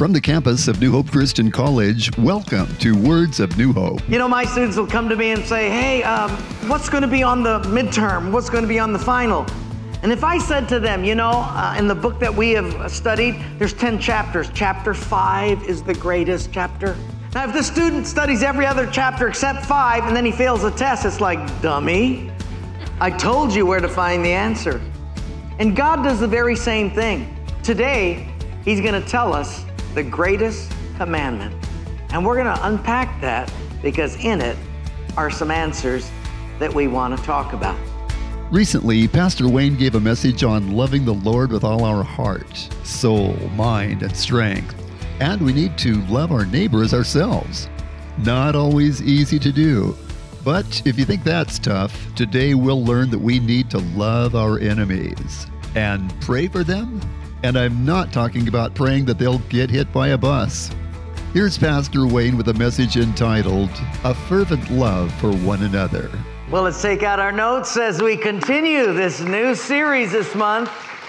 From the campus of New Hope Christian College, welcome to Words of New Hope. You know, my students will come to me and say, hey, what's going to be on the midterm? What's going to be on the final? And if I said to them, in the book that we have studied, there's 10 chapters. Chapter 5 is the greatest chapter. Now, if the student studies every other chapter except 5 and then he fails a test, it's like, dummy, I told you where to find the answer. And God does the very same thing. Today, He's going to tell us the greatest commandment. And we're going to unpack that because in it are some answers that we want to talk about. Recently, Pastor Wayne gave a message on loving the Lord with all our heart, soul, mind, and strength. And we need to love our neighbor as ourselves. Not always easy to do. But if you think that's tough, today we'll learn that we need to love our enemies and pray for them. And I'm not talking about praying that they'll get hit by a bus. Here's Pastor Wayne with a message entitled, A Fervent Love for One Another. Well, let's take out our notes as we continue this new series this month,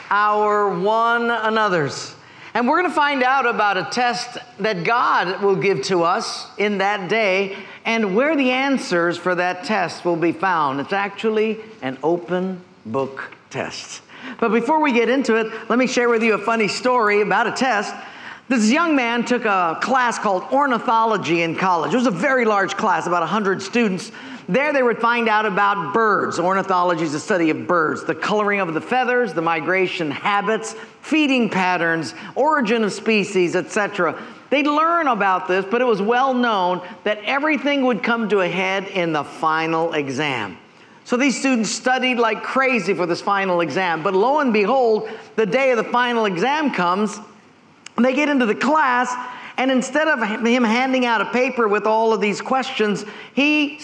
Our One Another's. And we're going to find out about a test that God will give to us in that day and where the answers for that test will be found. It's actually an open book test. But before we get into it, let me share with you a funny story about a test. This young man took a class called ornithology in college. It was a very large class, about 100 students. There they would find out about birds. Ornithology is the study of birds, the coloring of the feathers, the migration habits, feeding patterns, origin of species, etc. They'd learn about this, but it was well known that everything would come to a head in the final exam. So these students studied like crazy for this final exam. But lo and behold, the day of the final exam comes, and they get into the class, and instead of him handing out a paper with all of these questions, he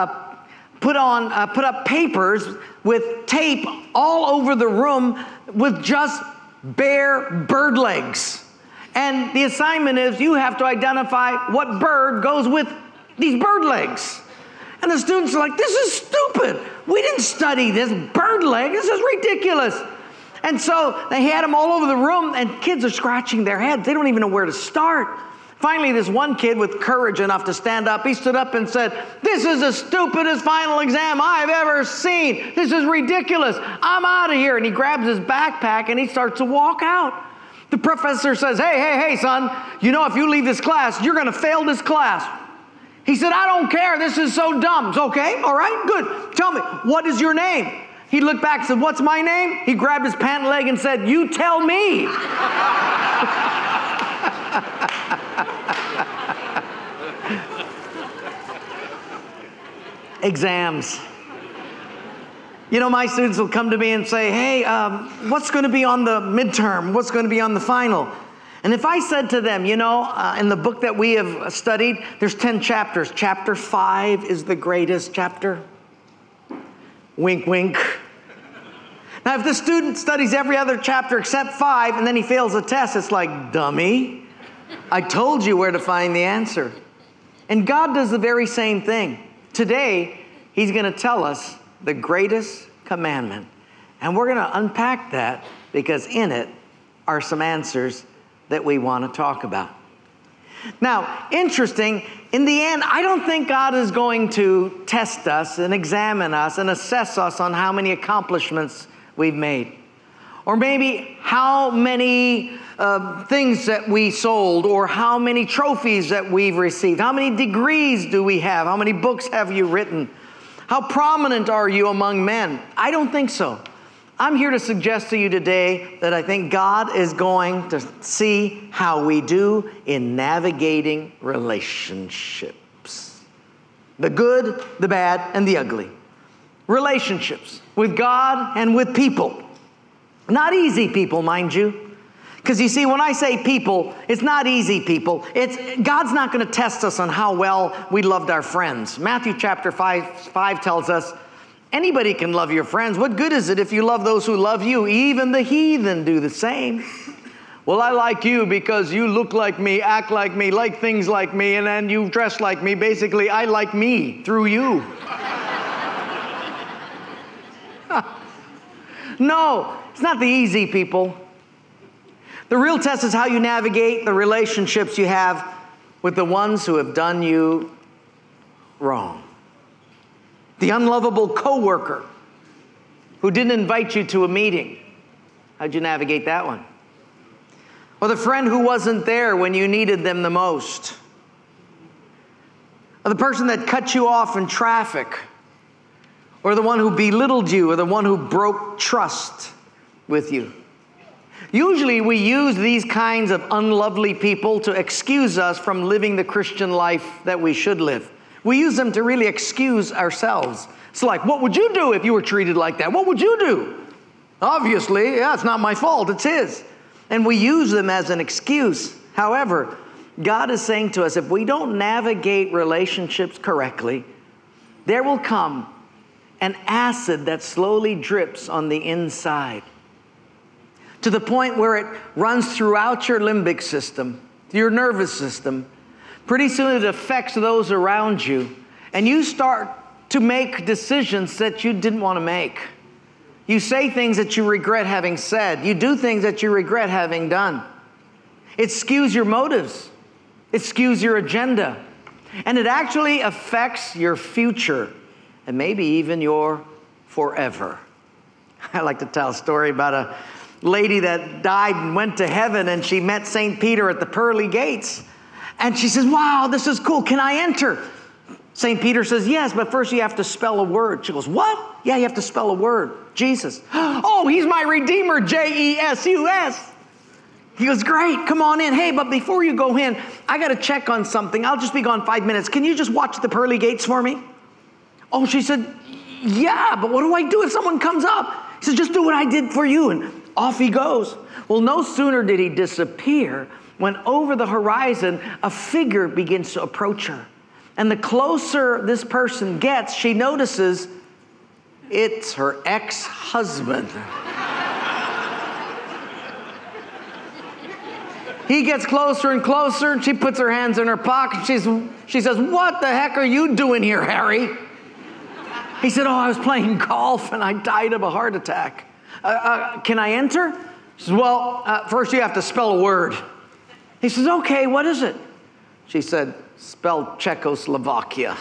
put up papers with tape all over the room with just bare bird legs. And the assignment is you have to identify what bird goes with these bird legs. And the students are like, this is stupid. We didn't study this bird leg. This is ridiculous. And so they had them all over the room, and kids are scratching their heads. They don't even know where to start. Finally, this one kid with courage enough to stand up, he stood up and said, this is the stupidest final exam I've ever seen. This is ridiculous. I'm out of here. And he grabs his backpack and he starts to walk out. The professor says, hey, son, if you leave this class, you're going to fail this class. He said, I don't care. This is so dumb. It's okay. All right, good. Tell me, what is your name? He looked back and said, what's my name? He grabbed his pant leg and said, you tell me. Exams. My students will come to me and say, hey, what's going to be on the midterm? What's going to be on the final? And if I said to them, in the book that we have studied, there's 10 chapters. Chapter 5 is the greatest chapter. Wink, wink. Now, if the student studies every other chapter except 5 and then he fails a test, it's like, dummy, I told you where to find the answer. And God does the very same thing. Today, He's going to tell us the greatest commandment. And we're going to unpack that because in it are some answers that we want to talk about. Now, interesting, in the end, I don't think God is going to test us and examine us and assess us on how many accomplishments we've made. Or maybe how many things that we sold, or how many trophies that we've received. How many degrees do we have? How many books have you written? How prominent are you among men? I don't think so. I'm here to suggest to you today that I think God is going to see how we do in navigating relationships. The good, the bad, and the ugly. Relationships with God and with people. Not easy people, mind you. Because you see, when I say people, it's not easy people. God's not going to test us on how well we loved our friends. Matthew chapter 5 tells us, anybody can love your friends. What good is it if you love those who love you? Even the heathen do the same. Well, I like you because you look like me, act like me, like things like me, and then you dress like me. Basically, I like me through you. No, it's not the easy people. The real test is how you navigate the relationships you have with the ones who have done you wrong. The unlovable coworker who didn't invite you to a meeting. How'd you navigate that one? Or the friend who wasn't there when you needed them the most. Or the person that cut you off in traffic. Or the one who belittled you, or the one who broke trust with you. Usually we use these kinds of unlovely people to excuse us from living the Christian life that we should live. We use them to really excuse ourselves. It's like, what would you do if you were treated like that? What would you do? Obviously, yeah, it's not my fault, it's his. And we use them as an excuse. However, God is saying to us, if we don't navigate relationships correctly, there will come an acid that slowly drips on the inside to the point where it runs throughout your limbic system, your nervous system. Pretty soon it affects those around you, and you start to make decisions that you didn't want to make. You say things that you regret having said. You do things that you regret having done. It skews your motives. It skews your agenda. And it actually affects your future and maybe even your forever. I like to tell a story about a lady that died and went to heaven, and she met St. Peter at the pearly gates. And she says, wow, this is cool. Can I enter? St. Peter says, yes, but first you have to spell a word. She goes, what? Yeah, you have to spell a word. Jesus. Oh, he's my Redeemer, Jesus. He goes, great, come on in. Hey, but before you go in, I got to check on something. I'll just be gone 5 minutes. Can you just watch the pearly gates for me? Oh, she said, yeah, but what do I do if someone comes up? He said, just do what I did for you. And off he goes. Well, no sooner did he disappear when over the horizon, a figure begins to approach her. And the closer this person gets, she notices it's her ex-husband. He gets closer and closer, and she puts her hands in her pocket. She says, what the heck are you doing here, Harry? He said, oh, I was playing golf, and I died of a heart attack. Can I enter? She says, well, first you have to spell a word. He says, okay, what is it? She said, spell Czechoslovakia.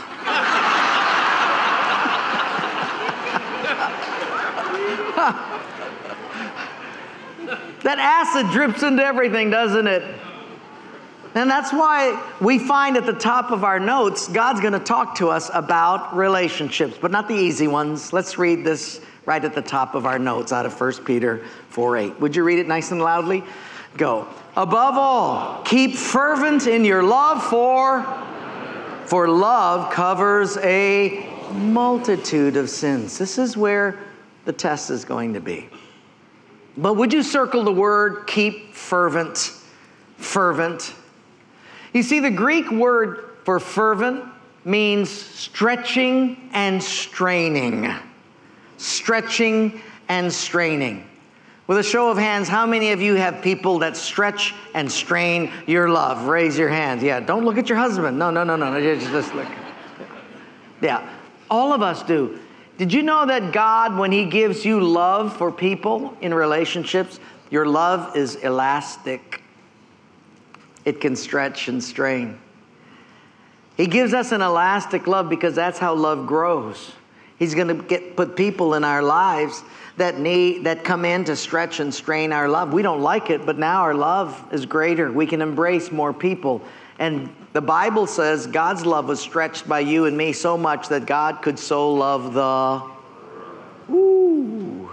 That acid drips into everything, doesn't it? And that's why we find at the top of our notes, God's going to talk to us about relationships, but not the easy ones. Let's read this right at the top of our notes out of 1 Peter 4:8. Would you read it nice and loudly? Go. Above all, keep fervent in your love for love covers a multitude of sins. This is where the test is going to be. But would you circle the word keep fervent? Fervent. You see, the Greek word for fervent means stretching and straining. Stretching and straining. With a show of hands, how many of you have people that stretch and strain your love? Raise your hand. Yeah, don't look at your husband. No. Just look. Yeah, all of us do. Did you know that God, when He gives you love for people in relationships, your love is elastic. It can stretch and strain. He gives us an elastic love because that's how love grows. He's going to put people in our lives that come in to stretch and strain our love. We don't like it, but now our love is greater. We can embrace more people. And the Bible says God's love was stretched by you and me so much that God could so love the... Ooh.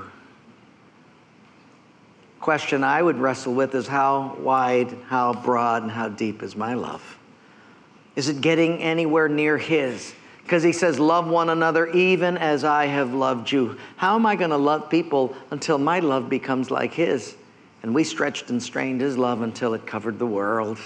Question I would wrestle with is how wide, how broad, and how deep is my love? Is it getting anywhere near His? Because He says, love one another even as I have loved you. How am I going to love people until my love becomes like His? And we stretched and strained His love until it covered the world.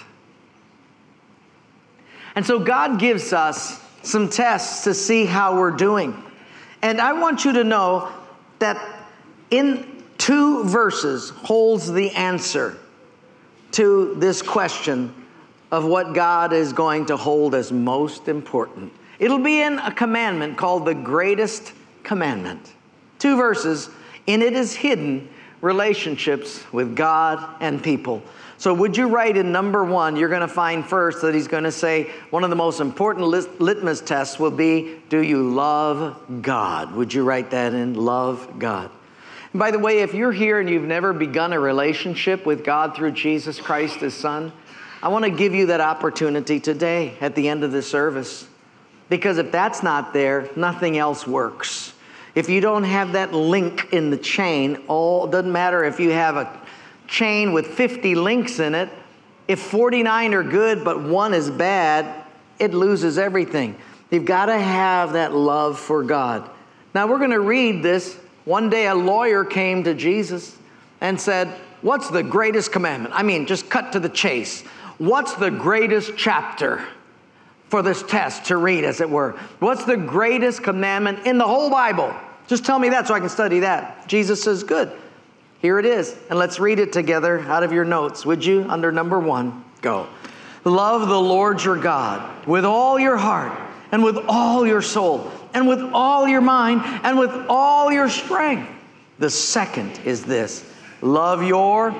And so God gives us some tests to see how we're doing. And I want you to know that in 2 verses holds the answer to this question of what God is going to hold as most important. It'll be in a commandment called the greatest commandment. 2 verses. In it is hidden relationships with God and people. So would you write in number 1, you're going to find first that he's going to say one of the most important litmus tests will be, do you love God? Would you write that in? Love God. And by the way, if you're here and you've never begun a relationship with God through Jesus Christ, His Son, I want to give you that opportunity today at the end of the service. Because if that's not there, nothing else works. If you don't have that link in the chain, it doesn't matter if you have a chain with 50 links in it. If 49 are good but 1 is bad, it loses everything. You've got to have that love for God. Now we're going to read this. One day a lawyer came to Jesus and said, what's the greatest commandment? I mean, just cut to the chase. What's the greatest chapter for this test to read, as it were? What's the greatest commandment in the whole Bible? Just tell me that so I can study that. Jesus says, good. Here it is. And let's read it together out of your notes. Would you? Under number 1, go. Love the Lord your God with all your heart and with all your soul and with all your mind and with all your strength. The second is this. Love your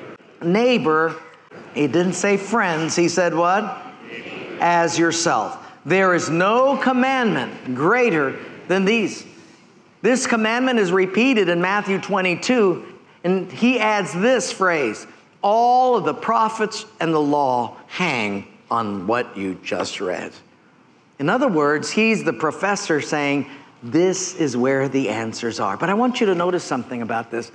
neighbor. He didn't say friends. He said what? As yourself. There is no commandment greater than these. This commandment is repeated in Matthew 22, and he adds this phrase, all of the prophets and the law hang on what you just read. In other words, he's the professor saying, this is where the answers are. But I want you to notice something about this.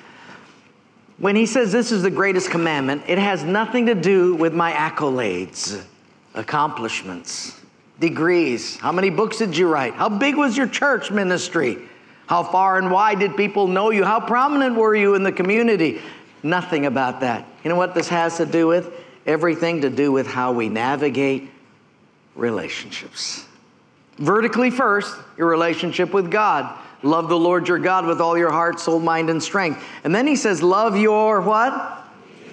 When he says this is the greatest commandment, it has nothing to do with my accolades, accomplishments, degrees. How many books did you write? How big was your church ministry? How far and wide did people know you? How prominent were you in the community? Nothing about that. You know what this has to do with? Everything to do with how we navigate relationships. Vertically first, your relationship with God. Love the Lord your God with all your heart, soul, mind, and strength. And then he says, love your what?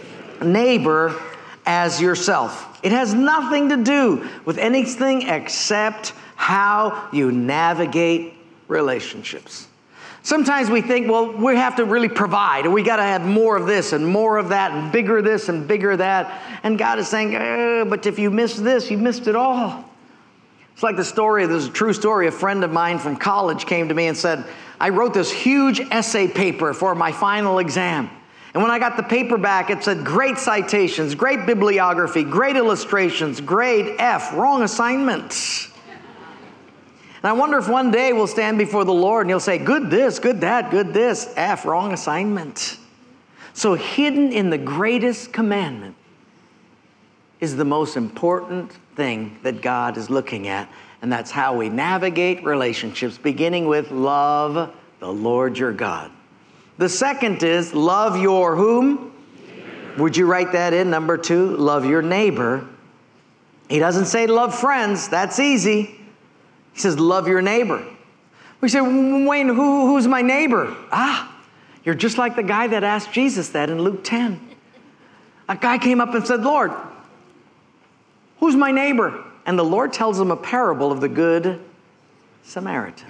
Neighbor as yourself. It has nothing to do with anything except how you navigate relationships. Sometimes we think, well, we have to really provide, or we got to have more of this and more of that and bigger this and bigger that. And God is saying, but if you miss this, you missed it all. It's like the story, there's a true story. A friend of mine from college came to me and said, I wrote this huge essay paper for my final exam. And when I got the paper back, it said great citations, great bibliography, great illustrations, grade F, wrong assignments. And I wonder if one day we'll stand before the Lord and he'll say, good this, good that, good this, F, wrong assignment. So hidden in the greatest commandment is the most important thing that God is looking at. And that's how we navigate relationships, beginning with love the Lord your God. The second is love your whom? Neighbor. Would you write that in? Number 2, love your neighbor. He doesn't say love friends. That's easy. He says, love your neighbor. We say, Wayne, who's my neighbor? You're just like the guy that asked Jesus that in Luke 10. A guy came up and said, Lord, who's my neighbor? And the Lord tells him a parable of the Good Samaritan.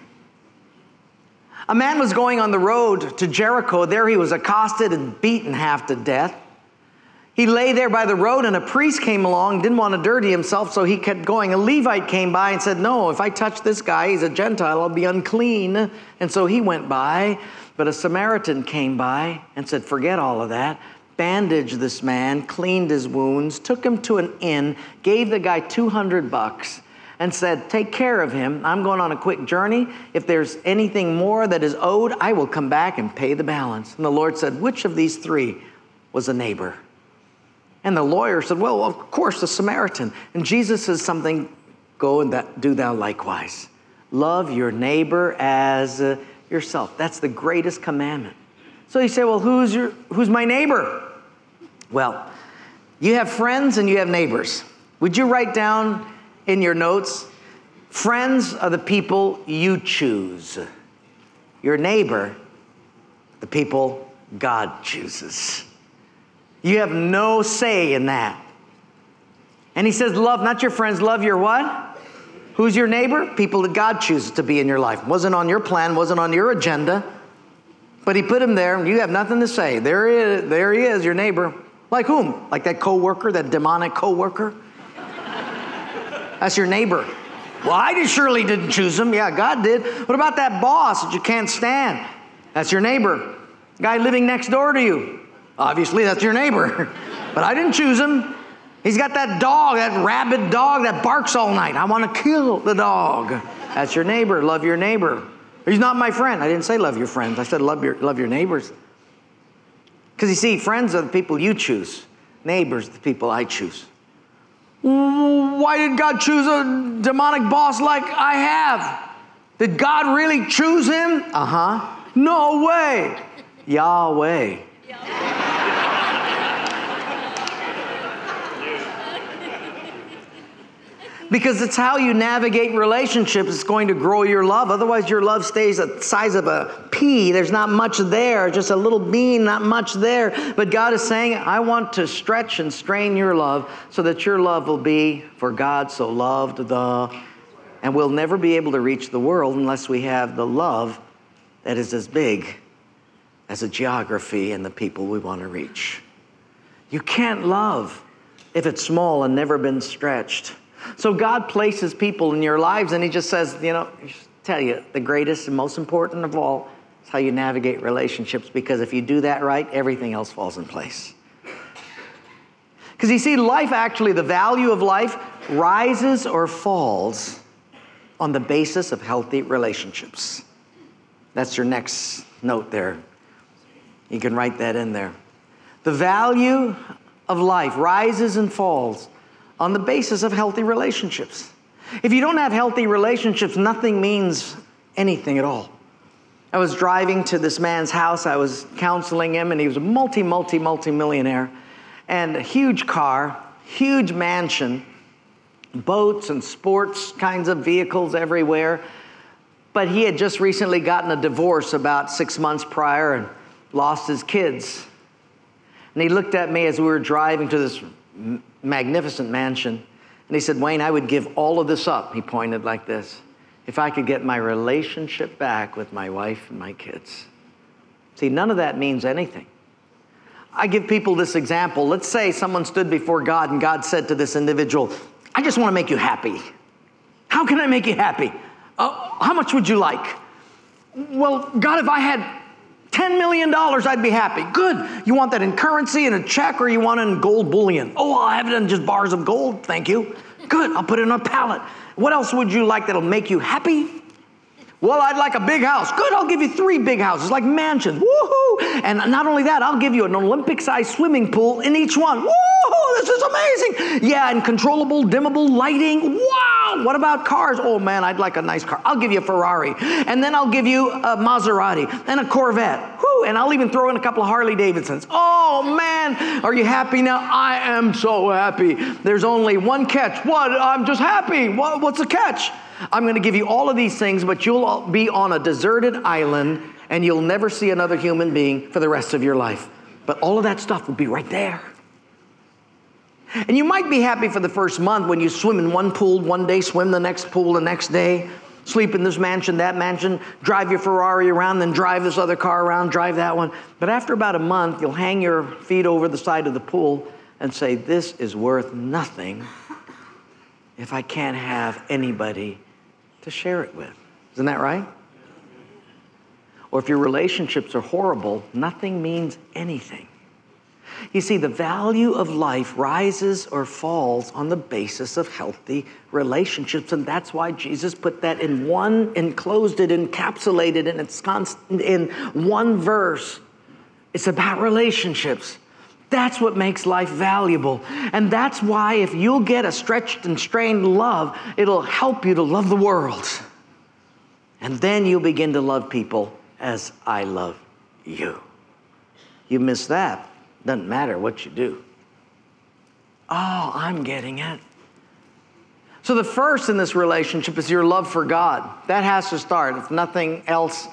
A man was going on the road to Jericho. There he was accosted and beaten half to death. He lay there by the road, and a priest came along, didn't want to dirty himself, so he kept going. A Levite came by and said, no, if I touch this guy, he's a Gentile, I'll be unclean. And so he went by, but a Samaritan came by and said, forget all of that. Bandaged this man, cleaned his wounds, took him to an inn, gave the guy $200 and said, take care of him. I'm going on a quick journey. If there's anything more that is owed, I will come back and pay the balance. And the Lord said, which of these 3 was a neighbor? And the lawyer said, well, of course, the Samaritan. And Jesus says something, go and do thou likewise. Love your neighbor as yourself. That's the greatest commandment. So you say, well, who's my neighbor? Well, you have friends and you have neighbors. Would you write down in your notes, friends are the people you choose. Your neighbor, the people God chooses. You have no say in that. And he says, love not your friends, love your what? Who's your neighbor? People that God chooses to be in your life. Wasn't on your plan, wasn't on your agenda. But he put him there, and you have nothing to say. There he is, your neighbor. Like whom? Like that coworker, that demonic coworker? That's your neighbor. Well, I surely didn't choose him. Yeah, God did. What about that boss that you can't stand? That's your neighbor. Guy living next door to you. Obviously, that's your neighbor. But I didn't choose him. He's got that dog, that rabid dog that barks all night. I want to kill the dog. That's your neighbor. Love your neighbor. He's not my friend. I didn't say love your friends. I said love your neighbors. Because you see, friends are the people you choose. Neighbors are the people I choose. Why did God choose a demonic boss like I have? Did God really choose him? Uh-huh. No way. Yahweh. Because it's how you navigate relationships. It's going to grow your love. Otherwise, your love stays the size of a pea. There's not much there. Just a little bean, not much there. But God is saying, I want to stretch and strain your love so that your love will be for God so loved the... And we'll never be able to reach the world unless we have the love that is as big as the geography and the people we want to reach. You can't love if it's small and never been stretched. So God places people in your lives, and he just says, tell you, the greatest and most important of all is how you navigate relationships, because if you do that right, everything else falls in place. Because you see, life actually, the value of life rises or falls on the basis of healthy relationships. That's your next note there. You can write that in there. The value of life rises and falls on the basis of healthy relationships. If you don't have healthy relationships, nothing means anything at all. I was driving to this man's house. I was counseling him, and he was a multi-millionaire, and a huge car, huge mansion, boats and sports kinds of vehicles everywhere. But he had just recently gotten a divorce about 6 months prior and lost his kids. And he looked at me as we were driving to this magnificent mansion, and he said, Wayne, I would give all of this up, he pointed like this, if I could get my relationship back with my wife and my kids. See, none of that means anything. I give people this example. Let's say someone stood before God, and God said to this individual, I just want to make you happy. How can I make you happy? How much would you like? Well, God, if I had $10 million, I'd be happy. Good. You want that in currency, in a check, or you want it in gold bullion? Oh, I'll have it in just bars of gold. Thank you. Good. I'll put it on a pallet. What else would you like that'll make you happy? Well, I'd like a big house. Good. I'll give you 3 big houses, like mansions. Woohoo! And not only that, I'll give you an Olympic-sized swimming pool in each one. Woohoo! This is amazing. Yeah, and controllable, dimmable lighting. Wow! What about cars? Oh, man, I'd like a nice car. I'll give you a Ferrari. And then I'll give you a Maserati and a Corvette. Woo! And I'll even throw in a couple of Harley Davidsons. Oh, man, are you happy now? I am so happy. There's only one catch. What? I'm just happy. What's the catch? I'm going to give you all of these things, but you'll be on a deserted island, and you'll never see another human being for the rest of your life. But all of that stuff will be right there. And you might be happy for the first month when you swim in one pool one day, swim the next pool the next day, sleep in this mansion, that mansion, drive your Ferrari around, then drive this other car around, drive that one. But after about a month, you'll hang your feet over the side of the pool and say, this is worth nothing if I can't have anybody to share it with. Isn't that right? Or if your relationships are horrible, nothing means anything. You see, the value of life rises or falls on the basis of healthy relationships, and that's why Jesus put that in one, enclosed it, encapsulated it, and it's constant in one verse. It's about relationships. That's what makes life valuable. And that's why if you'll get a stretched and strained love, it'll help you to love the world. And then you'll begin to love people as I love you. You miss that, doesn't matter what you do. Oh, I'm getting it. So the first in this relationship is your love for God. That has to start. If nothing else,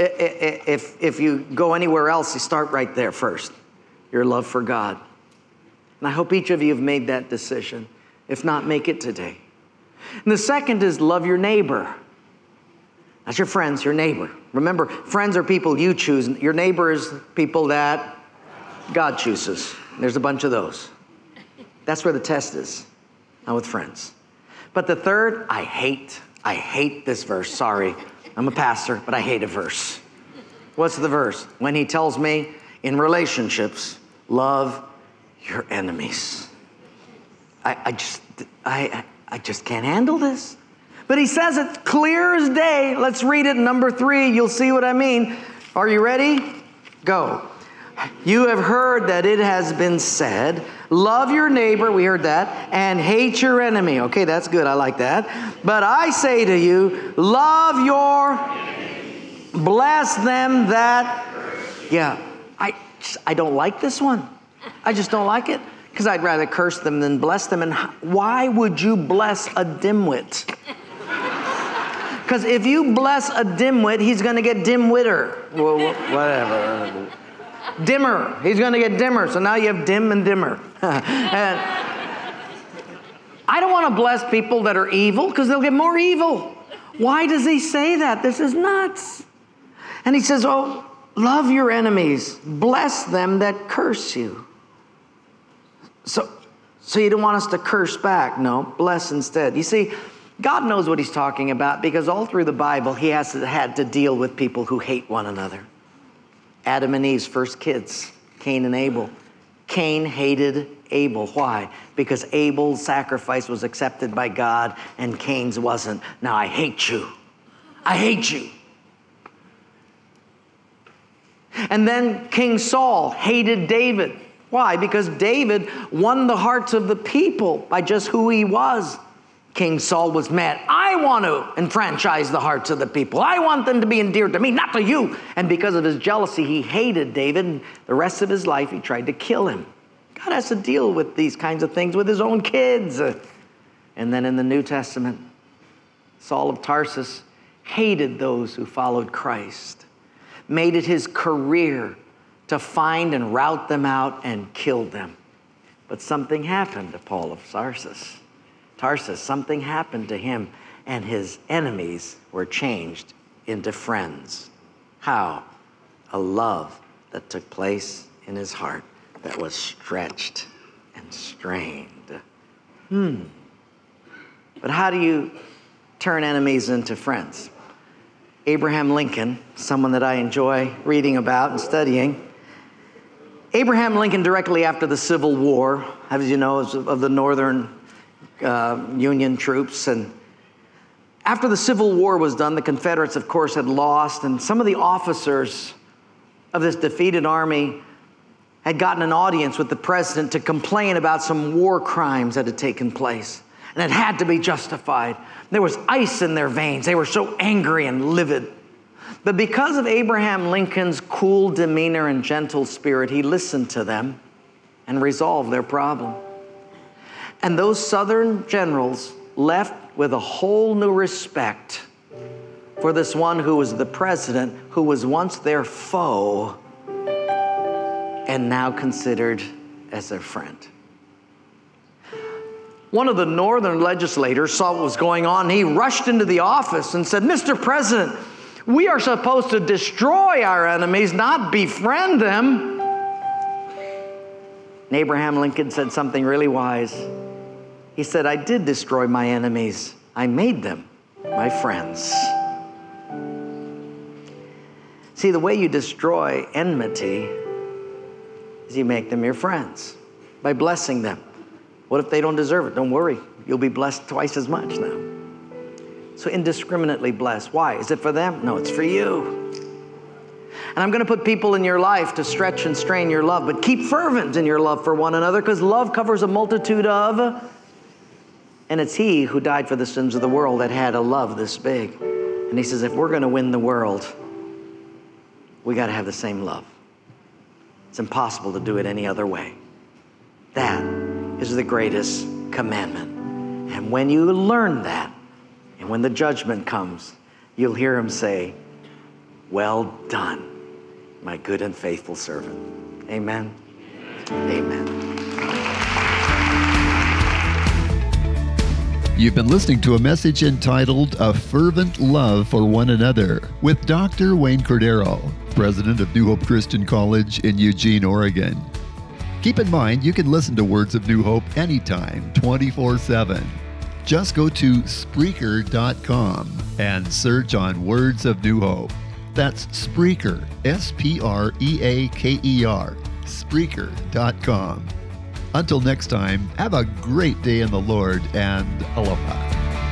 if you go anywhere else, you start right there first. Your love for God. And I hope each of you have made that decision. If not, make it today. And the second is love your neighbor. That's your friends, your neighbor. Remember, friends are people you choose. Your neighbor is people that God chooses. There's a bunch of those. That's where the test is, not with friends. But the third, I hate this verse. Sorry, I'm a pastor, but I hate a verse. What's the verse? When he tells me in relationships, love your enemies. I just can't handle this. But he says it clear as day. Let's read it. Number 3, you'll see what I mean. Are you ready? Go. You have heard that it has been said, love your neighbor, we heard that, and hate your enemy. Okay, that's good. I like that. But I say to you, love your enemies. Bless them that... Yeah, I don't like this one. I just don't like it. Because I'd rather curse them than bless them. And why would you bless a dimwit? Because if you bless a dimwit, he's going to get dimwitter. Well, whatever. Dimmer. He's going to get dimmer. So now you have dim and dimmer. And I don't want to bless people that are evil because they'll get more evil. Why does he say that? This is nuts. And he says, oh, love your enemies. Bless them that curse you. So you don't want us to curse back. No, bless instead. You see, God knows what he's talking about because all through the Bible, he had to deal with people who hate one another. Adam and Eve's first kids, Cain and Abel. Cain hated Abel. Why? Because Abel's sacrifice was accepted by God and Cain's wasn't. Now I hate you. I hate you. And then King Saul hated David. Why? Because David won the hearts of the people by just who he was. King Saul was mad. I want to enfranchise the hearts of the people. I want them to be endeared to me, not to you. And because of his jealousy, he hated David. And the rest of his life, he tried to kill him. God has to deal with these kinds of things with his own kids. And then in the New Testament, Saul of Tarsus hated those who followed Christ, made it his career to find and rout them out and kill them. But something happened to Paul of Tarsus. Something happened to him, and his enemies were changed into friends. How? A love that took place in his heart that was stretched and strained. But how do you turn enemies into friends? Abraham Lincoln, someone that I enjoy reading about and studying. Abraham Lincoln, directly after the Civil War, as you know, of the Northern Union troops. And after the Civil War was done, the Confederates, of course, had lost. And some of the officers of this defeated army had gotten an audience with the president to complain about some war crimes that had taken place. And it had to be justified. There was ice in their veins. They were so angry and livid. But because of Abraham Lincoln's cool demeanor and gentle spirit, he listened to them and resolved their problem. And those Southern generals left with a whole new respect for this one who was the president, who was once their foe and now considered as their friend. One of the Northern legislators saw what was going on. He rushed into the office and said, Mr. President, we are supposed to destroy our enemies, not befriend them. And Abraham Lincoln said something really wise. He said, I did destroy my enemies. I made them my friends. See, the way you destroy enmity is you make them your friends by blessing them. What if they don't deserve it? Don't worry. You'll be blessed twice as much now. So indiscriminately blessed. Why? Is it for them? No, it's for you. And I'm going to put people in your life to stretch and strain your love, but keep fervent in your love for one another, because love covers a multitude of, and it's he who died for the sins of the world that had a love this big. And he says, if we're going to win the world, we got to have the same love. It's impossible to do it any other way. That is the greatest commandment. And when you learn that, and when the judgment comes, you'll hear him say, well done, my good and faithful servant. Amen. Amen. You've been listening to a message entitled A Fervent Love for One Another with Dr. Wayne Cordero, president of New Hope Christian College in Eugene, Oregon. Keep in mind, you can listen to Words of New Hope anytime, 24/7. Just go to Spreaker.com and search on Words of New Hope. That's Spreaker, Spreaker, Spreaker.com. Until next time, have a great day in the Lord and aloha.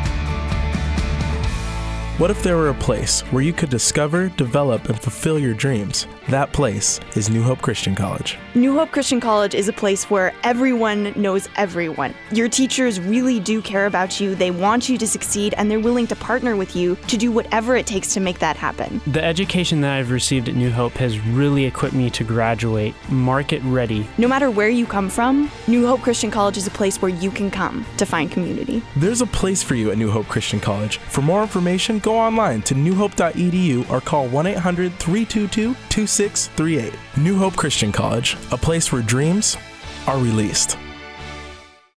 What if there were a place where you could discover, develop, and fulfill your dreams? That place is New Hope Christian College. New Hope Christian College is a place where everyone knows everyone. Your teachers really do care about you, they want you to succeed, and they're willing to partner with you to do whatever it takes to make that happen. The education that I've received at New Hope has really equipped me to graduate market ready. No matter where you come from, New Hope Christian College is a place where you can come to find community. There's a place for you at New Hope Christian College. For more information, go online to newhope.edu or call 1-800-322-2638. New Hope Christian College, a place where dreams are released.